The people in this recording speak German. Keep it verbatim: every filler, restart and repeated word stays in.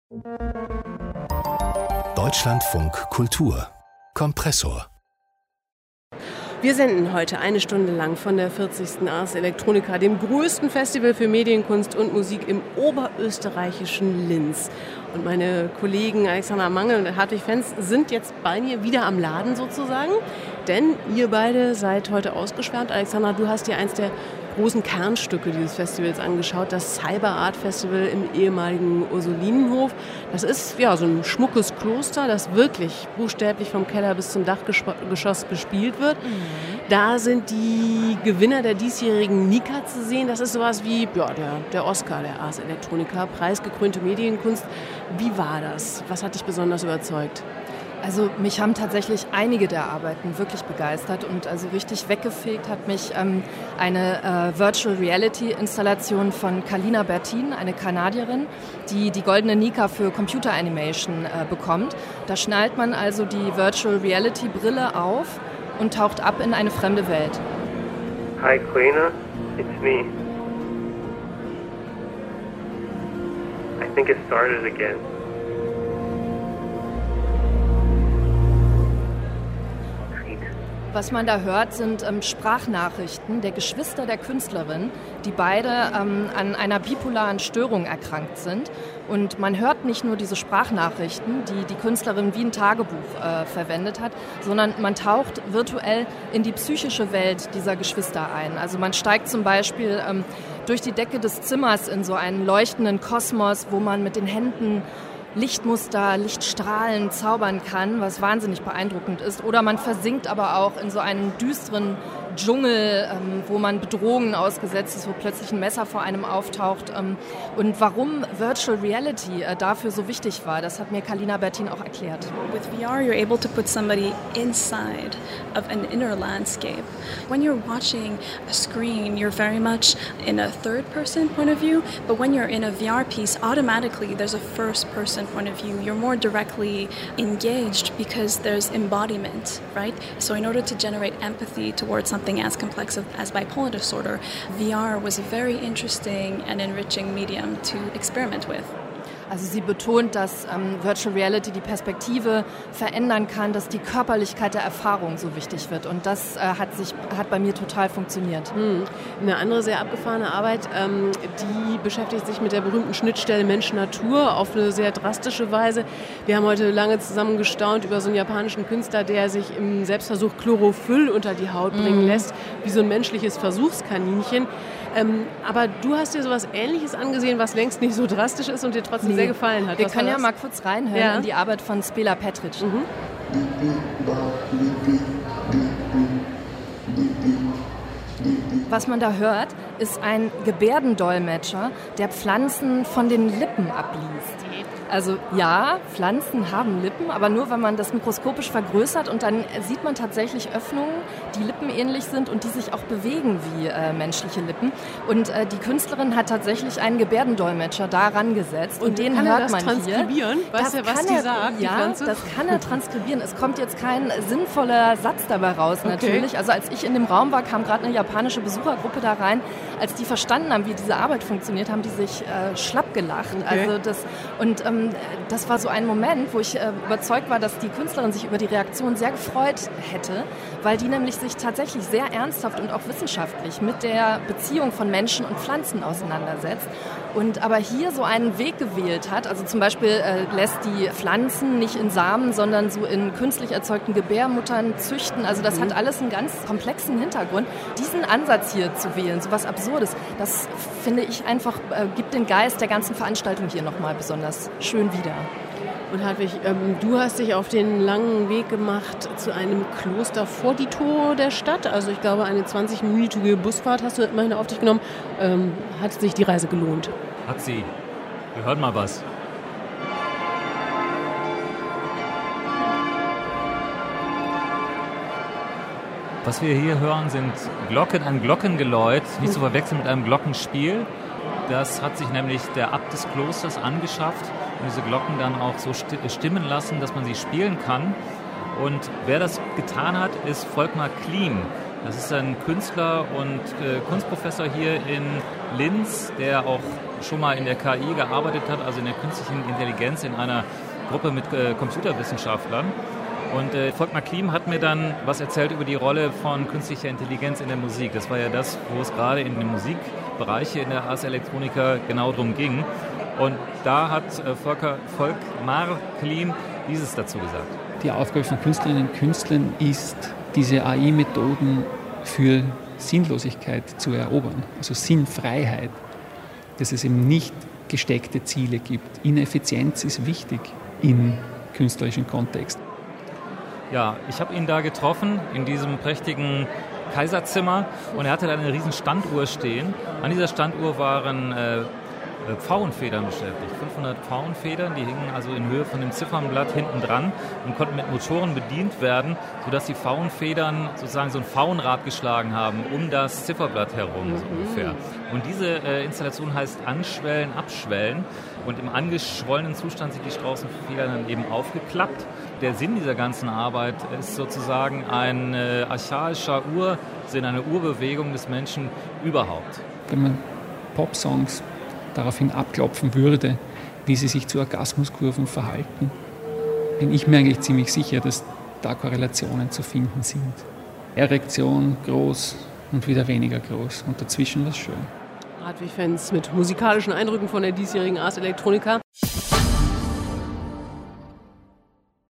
Deutschlandfunk Kultur Kompressor. Wir senden heute eine Stunde lang von der vierzigsten Ars Electronica, dem größten Festival für Medienkunst und Musik im oberösterreichischen Linz. Und meine Kollegen Alexandra Mangel und Hartwig Fenz sind jetzt bei mir wieder am Laden sozusagen. Denn ihr beide seid heute ausgeschwärmt. Alexandra, du hast dir eins der großen Kernstücke dieses Festivals angeschaut, das Cyber Art Festival im ehemaligen Ursulinenhof. Das ist ja so ein schmuckes Kloster, das wirklich buchstäblich vom Keller bis zum Dachgeschoss bespielt wird. Mhm. Da sind die Gewinner der diesjährigen Nika zu sehen. Das ist sowas wie ja, der, der Oscar der Ars Electronica, preisgekrönte Medienkunst. Wie war das? Was hat dich besonders überzeugt? Also mich haben tatsächlich einige der Arbeiten wirklich begeistert und also richtig weggefegt hat mich ähm, eine äh, Virtual Reality Installation von Kalina Bertin, eine Kanadierin, die die goldene Nika für Computer Animation äh, bekommt. Da schnallt man also die Virtual Reality Brille auf und taucht ab in eine fremde Welt. Hi Kalina, it's me. I think it started again. Was man da hört, sind ähm, Sprachnachrichten der Geschwister der Künstlerin, die beide ähm, an einer bipolaren Störung erkrankt sind. Und man hört nicht nur diese Sprachnachrichten, die die Künstlerin wie ein Tagebuch äh, verwendet hat, sondern man taucht virtuell in die psychische Welt dieser Geschwister ein. Also man steigt zum Beispiel ähm, durch die Decke des Zimmers in so einen leuchtenden Kosmos, wo man mit den Händen Lichtmuster, Lichtstrahlen zaubern kann, was wahnsinnig beeindruckend ist. Oder man versinkt aber auch in so einen düsteren Dschungel, ähm, wo man Bedrohungen ausgesetzt ist, wo plötzlich ein Messer vor einem auftaucht. Ähm, und warum Virtual Reality äh, dafür so wichtig war, das hat mir Kalina Bertin auch erklärt. With V R, you're able to put somebody inside of an inner landscape. When you're watching a screen, you're very much in a third-person point of view, but when you're in a V R piece, automatically there's a first-person point of view. You're more directly engaged because there's embodiment, right? So in order to generate empathy towards something as complex as bipolar disorder, V R was a very interesting and enriching medium to experiment with. Also sie betont, dass ähm, Virtual Reality die Perspektive verändern kann, dass die Körperlichkeit der Erfahrung so wichtig wird. Und das äh, hat, sich, hat bei mir total funktioniert. Hm. Eine andere sehr abgefahrene Arbeit, ähm, die beschäftigt sich mit der berühmten Schnittstelle Mensch-Natur auf eine sehr drastische Weise. Wir haben heute lange zusammen gestaunt über so einen japanischen Künstler, der sich im Selbstversuch Chlorophyll unter die Haut bringen mm. lässt, wie so ein menschliches Versuchskaninchen. Ähm, aber du hast dir sowas Ähnliches angesehen, was längst nicht so drastisch ist und dir trotzdem nee. sehr gefallen hat. Wir was können ja mal kurz reinhören ja. in die Arbeit von Spela Petric. Mhm. Was man da hört, ist ein Gebärdendolmetscher, der Pflanzen von den Lippen abliest. Also ja, Pflanzen haben Lippen, aber nur, wenn man das mikroskopisch vergrößert und dann sieht man tatsächlich Öffnungen, die lippenähnlich sind und die sich auch bewegen wie äh, menschliche Lippen. Und äh, die Künstlerin hat tatsächlich einen Gebärdendolmetscher da rangesetzt und, und den kann hört er das man transkribieren? hier. Weißt du, was die er, sagt, ja, die Pflanze? Das kann er transkribieren. Es kommt jetzt kein sinnvoller Satz dabei raus natürlich. Okay. Also als ich in dem Raum war, kam gerade eine japanische Besuchergruppe da rein. Als die verstanden haben, wie diese Arbeit funktioniert, haben die sich äh, schlapp gelacht. Okay. Also das, und ähm, das war so ein Moment, wo ich äh, überzeugt war, dass die Künstlerin sich über die Reaktion sehr gefreut hätte, weil die nämlich sich tatsächlich sehr ernsthaft und auch wissenschaftlich mit der Beziehung von Menschen und Pflanzen auseinandersetzt. Und aber hier so einen Weg gewählt hat, also zum Beispiel äh, lässt die Pflanzen nicht in Samen, sondern so in künstlich erzeugten Gebärmuttern züchten. Also das mhm. hat alles einen ganz komplexen Hintergrund. Diesen Ansatz hier zu wählen, so was Absurdes, das finde ich einfach, äh, gibt den Geist der ganzen Veranstaltung hier nochmal besonders schön wieder. Und Hartwig, ähm, du hast dich auf den langen Weg gemacht zu einem Kloster vor die Tore der Stadt. Also ich glaube, eine zwanzig-minütige Busfahrt hast du immerhin auf dich genommen. Ähm, hat sich die Reise gelohnt? Hat sie. Wir hören mal was. Was wir hier hören, sind Glocken, ein Glockengeläut, nicht zu verwechseln mit einem Glockenspiel. Das hat sich nämlich der Abt des Klosters angeschafft und diese Glocken dann auch so stimmen lassen, dass man sie spielen kann. Und wer das getan hat, ist Volkmar Klim. Das ist ein Künstler und äh, Kunstprofessor hier in Linz, der auch schon mal in der K I gearbeitet hat, also in der künstlichen Intelligenz in einer Gruppe mit äh, Computerwissenschaftlern. Und äh, Volkmar Klim hat mir dann was erzählt über die Rolle von künstlicher Intelligenz in der Musik. Das war ja das, wo es gerade in den Musikbereichen in der Ars Electronica genau drum ging. Und da hat äh, Volker, Volkmar Klim dieses dazu gesagt. Die Aufgabe von Künstlerinnen und Künstlern ist, diese A I-Methoden für Sinnlosigkeit zu erobern, also Sinnfreiheit, dass es eben nicht gesteckte Ziele gibt. Ineffizienz ist wichtig im künstlerischen Kontext. Ja, ich habe ihn da getroffen in diesem prächtigen Kaiserzimmer und er hatte da eine riesen Standuhr stehen. An dieser Standuhr waren äh, Pfauenfedern beschäftigt. fünfhundert Pfauenfedern, die hingen also in Höhe von dem Ziffernblatt hinten dran und konnten mit Motoren bedient werden, sodass die Pfauenfedern sozusagen so ein Pfauenrad geschlagen haben um das Zifferblatt herum, so ungefähr. Und diese äh, Installation heißt Anschwellen, Abschwellen. Und im angeschwollenen Zustand sind die Straußenfedern dann eben aufgeklappt. Der Sinn dieser ganzen Arbeit ist sozusagen ein äh, archaischer Ursinn, eine Urbewegung des Menschen überhaupt. Wenn man Popsongs daraufhin abklopfen würde, wie sie sich zu Orgasmuskurven verhalten, bin ich mir eigentlich ziemlich sicher, dass da Korrelationen zu finden sind. Erektion groß und wieder weniger groß und dazwischen was schön. Radweg-Fans mit musikalischen Eindrücken von der diesjährigen Ars Electronica.